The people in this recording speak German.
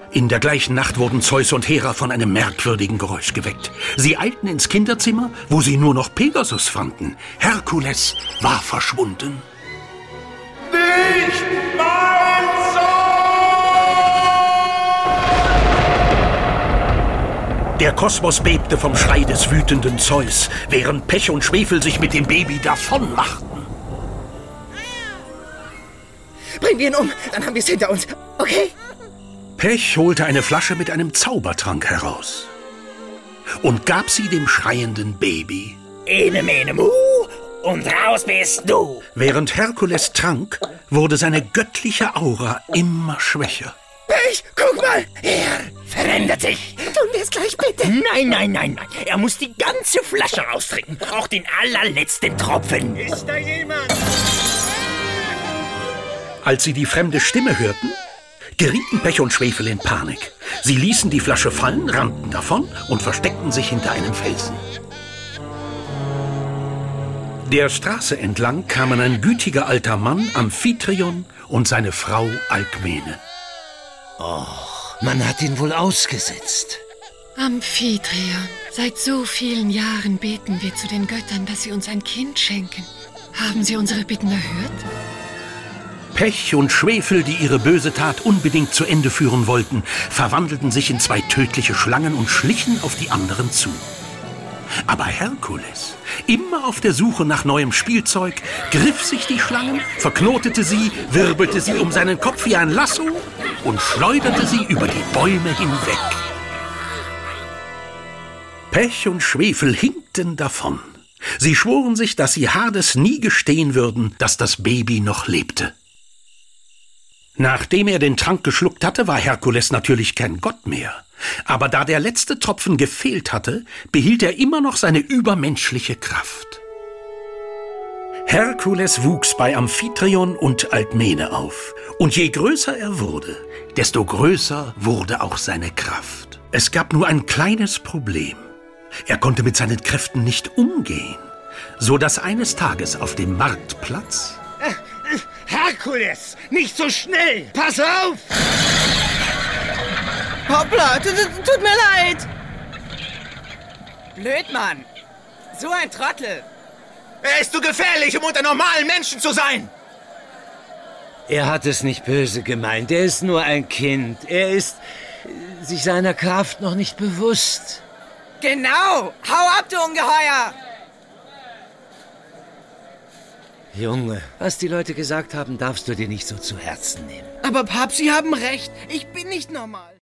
In der gleichen Nacht wurden Zeus und Hera von einem merkwürdigen Geräusch geweckt. Sie eilten ins Kinderzimmer, wo sie nur noch Pegasus fanden. Herkules war verschwunden. Nicht mein Sohn! Der Kosmos bebte vom Schrei des wütenden Zeus, während Pech und Schwefel sich mit dem Baby davonmachten. Bringen wir ihn um, dann haben wir es hinter uns. Okay? Pech holte eine Flasche mit einem Zaubertrank heraus und gab sie dem schreienden Baby. Ene, mene, mu, und raus bist du. Während Herkules trank, wurde seine göttliche Aura immer schwächer. Pech, guck mal! Er verändert sich. Tun wir es gleich, bitte. Nein. Er muss die ganze Flasche raustrinken. Auch den allerletzten Tropfen. Ist da jemand? Als sie die fremde Stimme hörten, gerieten Pech und Schwefel in Panik. Sie ließen die Flasche fallen, rannten davon und versteckten sich hinter einem Felsen. Der Straße entlang kamen ein gütiger alter Mann, Amphitryon, und seine Frau Alkmene. Man hat ihn wohl ausgesetzt. Amphitryon, seit so vielen Jahren beten wir zu den Göttern, dass sie uns ein Kind schenken. Haben sie unsere Bitten erhört? Pech und Schwefel, die ihre böse Tat unbedingt zu Ende führen wollten, verwandelten sich in zwei tödliche Schlangen und schlichen auf die anderen zu. Aber Herkules, immer auf der Suche nach neuem Spielzeug, griff sich die Schlangen, verknotete sie, wirbelte sie um seinen Kopf wie ein Lasso und schleuderte sie über die Bäume hinweg. Pech und Schwefel hinkten davon. Sie schworen sich, dass sie Hades nie gestehen würden, dass das Baby noch lebte. Nachdem er den Trank geschluckt hatte, war Herkules natürlich kein Gott mehr. Aber da der letzte Tropfen gefehlt hatte, behielt er immer noch seine übermenschliche Kraft. Herkules wuchs bei Amphitryon und Alkmene auf. Und je größer er wurde, desto größer wurde auch seine Kraft. Es gab nur ein kleines Problem. Er konnte mit seinen Kräften nicht umgehen, so dass eines Tages auf dem Marktplatz... Herkules, nicht so schnell. Pass auf. Hoppla, tut mir leid. Blöd, Mann. So ein Trottel. Er ist zu gefährlich, um unter normalen Menschen zu sein. Er hat es nicht böse gemeint. Er ist nur ein Kind. Er ist sich seiner Kraft noch nicht bewusst. Genau. Hau ab, du Ungeheuer. Junge, was die Leute gesagt haben, darfst du dir nicht so zu Herzen nehmen. Aber Pap, Sie haben recht. Ich bin nicht normal.